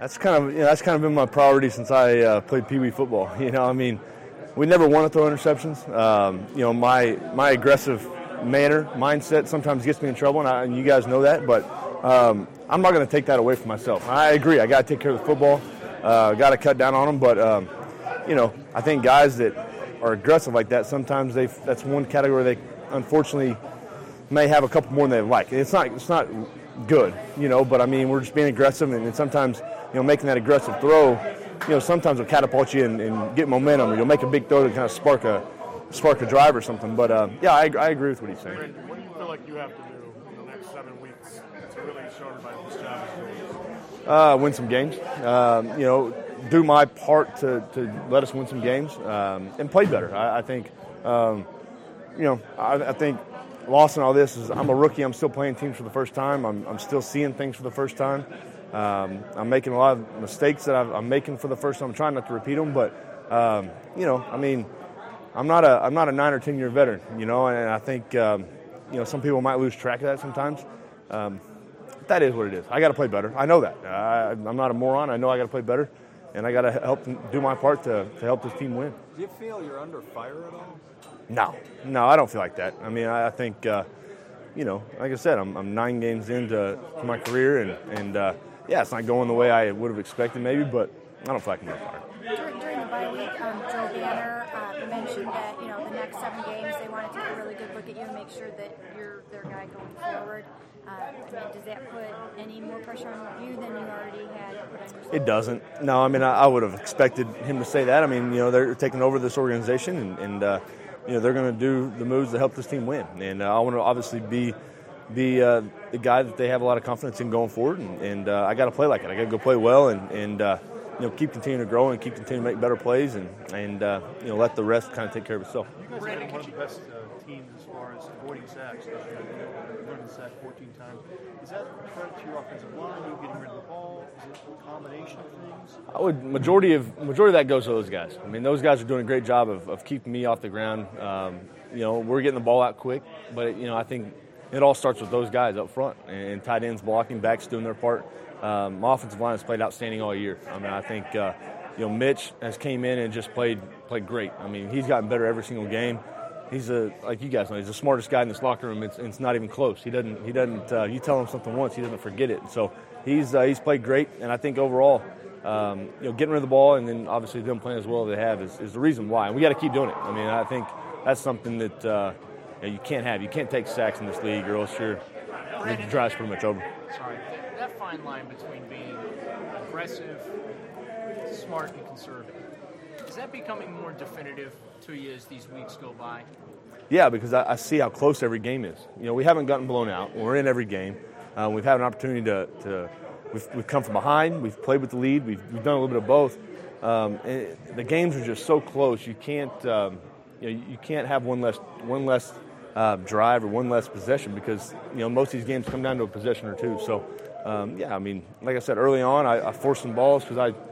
That's kind of been my priority since I played Pee Wee football. We never want to throw interceptions. My aggressive mindset sometimes gets me in trouble, and you guys know that. But I'm not going to take that away from myself. I agree. I got to take care of the football. Got to cut down on them. But I think guys that are aggressive like that, sometimes that's one category they unfortunately may have a couple more than they like. It's not good, but I mean, we're just being aggressive, and sometimes, making that aggressive throw, sometimes will catapult you and get momentum, or you'll make a big throw to kind of spark a drive or something. But I agree with what he's saying. Brandon, what do you feel like you have to do in the next 7 weeks to really shortcut this job? Win some games, do my part to let us win some games, and play better. I think, I think lost in all this is I'm a rookie. I'm still playing teams for the first time. I'm still seeing things for the first time. I'm making a lot of mistakes that I'm making for the first time. I'm trying not to repeat them, but I'm not a 9 or 10 year veteran, and I think some people might lose track of that sometimes. That is what it is. I got to play better. I know that. I'm not a moron. I know I got to play better, and I got to help do my part to help this team win. Do you feel you're under fire at all? No, I don't feel like that. I mean, I think, like I said, I'm 9 games into my career, and it's not going the way I would have expected maybe, but I don't feel like I'm under fire. During the bye week, Joe Banner mentioned that, the next 7 games they want to take a really good look at you and make sure that you're their guy going forward. Does that put any more pressure on you than you already had put on yourself? It doesn't. No, I mean, I would have expected him to say that. I mean, they're taking over this organization, and they're going to do the moves to help this team win. And I want to obviously be the guy that they have a lot of confidence in going forward, and I got to play like it. I got to go play well and keep continuing to grow and keep continuing to make better plays and let the rest kind of take care of itself. You guys have one of the best teams as far as avoiding sacks. Avoiding the sack 14 times. Is that a credit to your offensive line? Are you getting rid of the ball? Is it a combination of things? Majority of that goes to those guys. I mean, those guys are doing a great job of keeping me off the ground. We're getting the ball out quick, but I think it all starts with those guys up front and tight ends blocking, backs doing their part. My offensive line has played outstanding all year. I mean, I think Mitch has came in and just played great. I mean, he's gotten better every single game. He's like you guys know, he's the smartest guy in this locker room. It's not even close. He doesn't. You tell him something once, he doesn't forget it. So he's played great, and I think overall, getting rid of the ball and then obviously them playing as well as they have is the reason why. And we got to keep doing it. I mean, I think that's something that you can't have. You can't take sacks in this league, or else your drive's pretty much over. Sorry, that fine line between being aggressive, smart, and conservative, is that becoming more definitive to you as these weeks go by? Yeah, because I see how close every game is. We haven't gotten blown out. We're in every game. We've had an opportunity to we've come from behind. We've played with the lead. We've done a little bit of both. And the games are just so close. You can't you can't have one less drive or one less possession because most of these games come down to a possession or two. So I mean, like I said early on, I forced some balls because I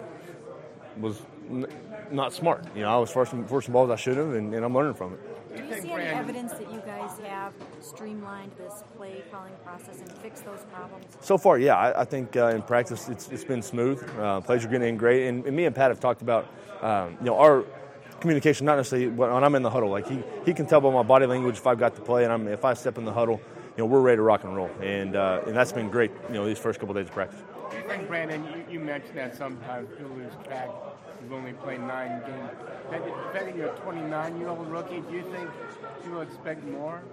was not smart. I was forcing balls I should have, and I'm learning from it. Do you see any evidence that you guys have streamlined this play calling process and fixed those problems? So far, yeah. I think in practice it's been smooth. Plays are getting in great, and me and Pat have talked about our communication. Not necessarily when I'm in the huddle. Like he can tell by my body language if I've got the play, and if I step in the huddle, we're ready to rock and roll, and that's been great. These first couple of days of practice. And Brandon, you mentioned that sometimes you'll lose track. You've only played 9 games. Depending you're a 29-year-old rookie, do you think you will expect more?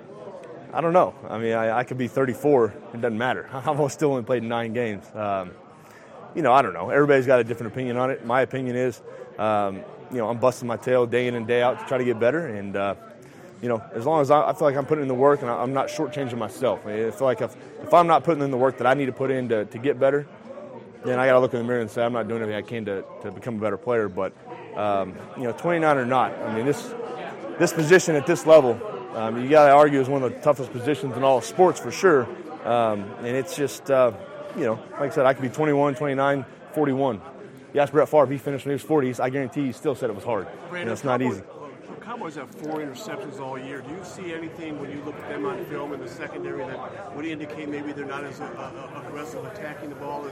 I don't know. I mean, I could be 34. It doesn't matter. I've still only played 9 games. I don't know. Everybody's got a different opinion on it. My opinion is, I'm busting my tail day in and day out to try to get better. And, as long as I feel like I'm putting in the work and I'm not shortchanging myself. I feel like if I'm not putting in the work that I need to put in to get better, then I got to look in the mirror and say I'm not doing everything I can to become a better player. But 29 or not, I mean this position at this level, you got to argue is one of the toughest positions in all of sports for sure. And it's just like I said, I could be 21, 29, 41. You ask Brett Favre, he finished when he was 40. I guarantee he still said it was hard. Brandon, it's not easy. Cowboys have 4 interceptions all year. Do you see anything when you look at them on film in the secondary that would indicate maybe they're not as aggressive attacking the ball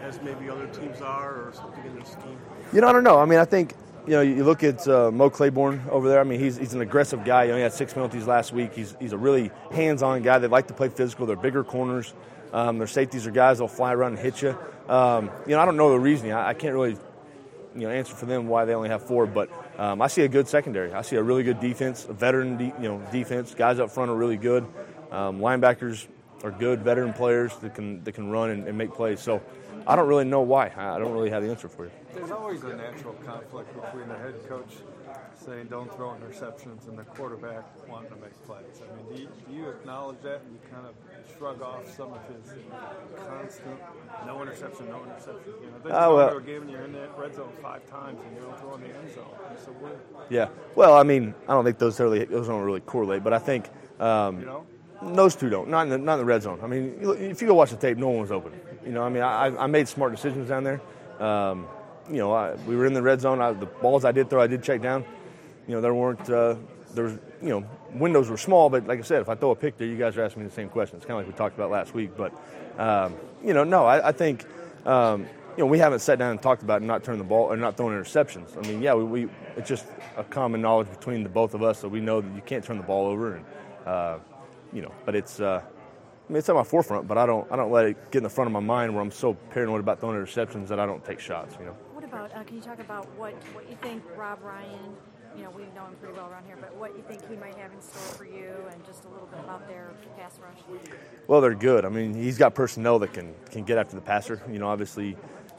as maybe other teams are, or something in their scheme? I don't know. I mean, I think, you look at Mo Claiborne over there. I mean, he's an aggressive guy. He had 6 penalties last week. He's a really hands-on guy. They like to play physical. They're bigger corners. Their safeties are guys that'll fly around and hit you. I don't know the reasoning. I can't really, answer for them why they only have 4. But I see a good secondary. I see a really good defense, a veteran, defense. Guys up front are really good. Linebackers are good veteran players that can run and make plays. So I don't really know why. I don't really have the answer for you. There's always a natural conflict between the head coach saying don't throw interceptions and the quarterback wanting to make plays. I mean, do you acknowledge that and you kind of shrug off some of his constant no interception? Then you go to a game and you're in that red zone 5 times and you don't throw in the end zone. It's so weird. Yeah. Well, I mean, I don't think those don't really correlate, but I think those two don't. Not in the red zone. I mean, if you go watch the tape, no one was open. I made smart decisions down there. We were in the red zone. The balls I did throw, I did check down. There weren't. Windows were small, but like I said, if I throw a pick there, you guys are asking me the same question. It's kind of like we talked about last week. But no, I think we haven't sat down and talked about not turning the ball or not throwing interceptions. I mean, we it's just a common knowledge between the both of us, so we know that you can't turn the ball over, and but it's. It's at my forefront, but I don't let it get in the front of my mind where I'm so paranoid about throwing interceptions that I don't take shots. What about? Can you talk about what you think Rob Ryan? We know him pretty well around here, but what you think he might have in store for you, and just a little bit about their pass rush? Well, they're good. I mean, he's got personnel that can get after the passer. Obviously,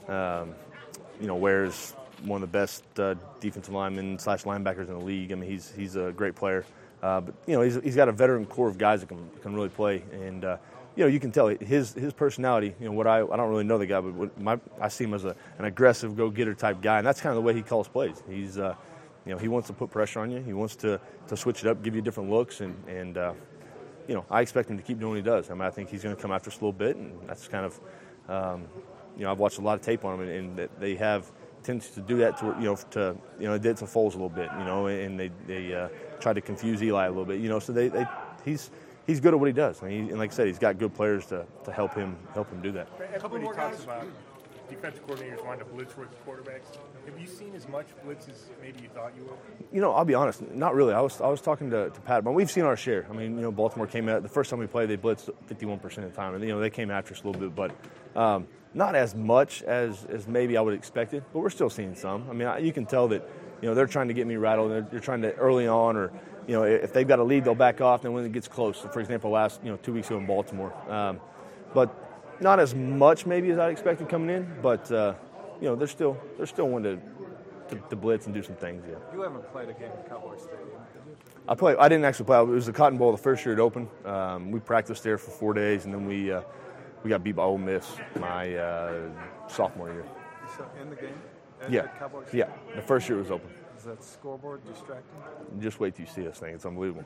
Ware's one of the best defensive linemen / linebackers in the league. I mean, he's a great player. But he's got a veteran core of guys that can really play, and you can tell his personality. I don't really know the guy, but I see him as an aggressive go-getter type guy, and that's kind of the way he calls plays. He's he wants to put pressure on you. He wants to switch it up, give you different looks, and I expect him to keep doing what he does. I mean, I think he's going to come after us a little bit, and that's kind of I've watched a lot of tape on him, and that they have tendency to do that they did to Foles a little bit, and they tried to confuse Eli a little bit, so he's good at what he does. I mean, and like I said, he's got good players to help him do that. Everybody talks about defensive coordinators wanting to blitz with quarterbacks. Have you seen as much blitz as maybe you thought you would? I'll be honest, not really. I was talking to Pat, but we've seen our share. I mean, Baltimore came out the first time we played, they blitzed 51% of the time, and they came after us a little bit, but not as much as maybe I would have expected, but we're still seeing some. I mean, you can tell that, they're trying to get me rattled. They're trying to early on, or, if they've got a lead, they'll back off. Then when it gets close, so for example, last, 2 weeks ago in Baltimore. But not as much maybe as I expected coming in, but, they're still wanting to blitz and do some things, yeah. You haven't played a game at Cowboy Stadium. I didn't actually play. It was the Cotton Bowl the first year it opened. We practiced there for 4 days, and then we got beat by Ole Miss my sophomore year. So in the game? Yeah. The first year it was open. Is that scoreboard distracting? Just wait till you see this thing. It's unbelievable.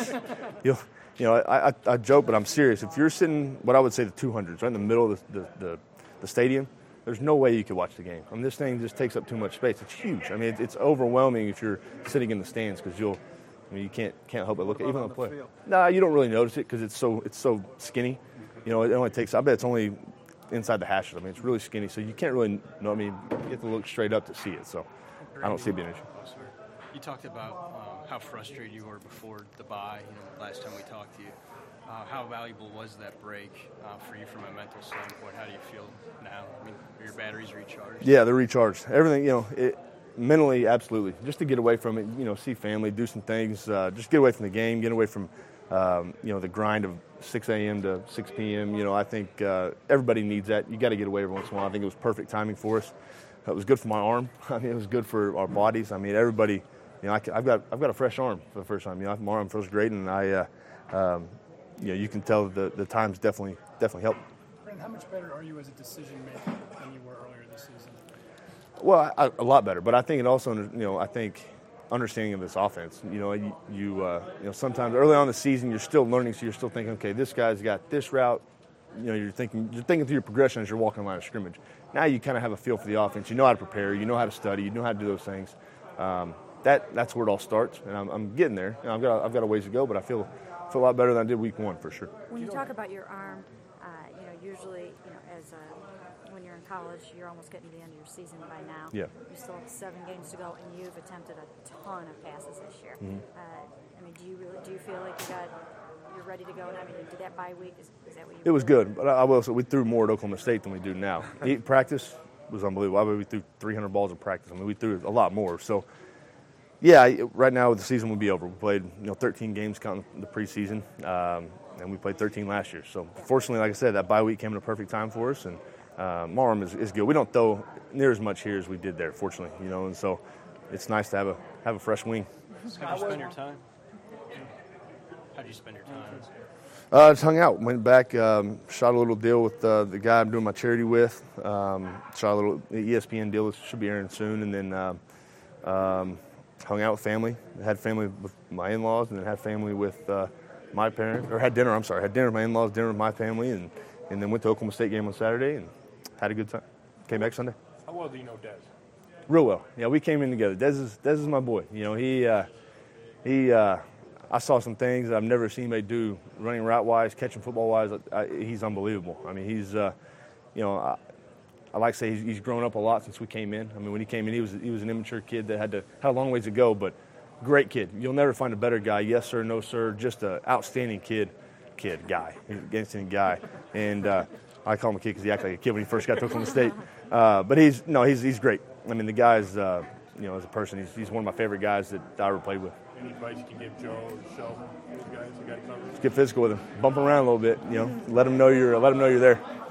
I joke, but I'm serious. If you're sitting, what I would say the 200s, right in the middle of the stadium, there's no way you could watch the game. I mean, this thing just takes up too much space. It's huge. I mean, it's overwhelming if you're sitting in the stands because you can't help but look at even on the play. No, you don't really notice it because it's so skinny. It only takes. I bet it's only inside the hashes. I mean, it's really skinny, so you can't really. You have to look straight up to see it. So, I don't see it being an issue. You talked about how frustrated you were before the bye. Last time we talked to you, how valuable was that break for you from a mental standpoint? How do you feel now? I mean, are your batteries recharged? Yeah, they're recharged. Everything, mentally, absolutely. Just to get away from it, see family, do some things, just get away from the game, get away from, the grind of 6 a.m. to 6 p.m. I think everybody needs that. You got to get away every once in a while. I think it was perfect timing for us. It was good for my arm. I mean, it was good for our bodies. I mean, everybody, I've got a fresh arm for the first time. My arm feels great, and you can tell the times definitely helped. Brandon, how much better are you as a decision maker than you were earlier this season? Well, a lot better. But I think it also, understanding of this offense. Sometimes early on in the season you're still learning, so you're still thinking, okay, this guy's got this route. You're thinking through your progression as you're walking the line of scrimmage. Now you kind of have a feel for the offense. You know how to prepare. You know how to study. You know how to do those things. That's where it all starts, and I'm getting there. I've got a ways to go, but I feel a lot better than I did week one for sure. When you talk about your arm, usually, as when you're in college, you're almost getting to the end of your season by now. Yeah. You still have 7 games to go, and you've attempted a ton of passes this year. I mean, do you feel like you're ready to go? And I mean, did that bye week? Is that what you? It was good, but I will say we threw more at Oklahoma State than we do now. Practice was unbelievable. I mean, we threw 300 balls in practice. I mean, we threw a lot more. So, yeah, right now the season will be over. We played 13 games counting the preseason, and we played 13 last year. So, fortunately, like I said, that bye week came at a perfect time for us, and Marham is good. We don't throw near as much here as we did there, fortunately, and so it's nice to have a fresh wing. How did you spend your time? How did you spend your time? Just hung out, went back, shot a little deal with the guy I'm doing my charity with. Shot a little ESPN deal that should be airing soon, and then hung out with family. Had family with my in-laws, and then had family with my parents. Or had dinner. Had dinner with my in-laws, dinner with my family, and then went to Oklahoma State game on Saturday and had a good time. Came back Sunday. How well do you know Des? Real well. Yeah, we came in together. Des is my boy. He. I saw some things that I've never seen anybody do, running route-wise, catching football-wise. He's unbelievable. I mean, he's, I like to say he's grown up a lot since we came in. I mean, when he came in, he was an immature kid that had a long ways to go, but great kid. You'll never find a better guy. Yes, sir, no, sir. Just an outstanding guy. And I call him a kid because he acted like a kid when he first got to Oklahoma State. But he's great. I mean, the guy's, as a person, he's one of my favorite guys that I ever played with. Any advice you can give Joe or Sheldon, those guys you got covered? Just get physical with him, bump him around a little bit. Let him know you're there.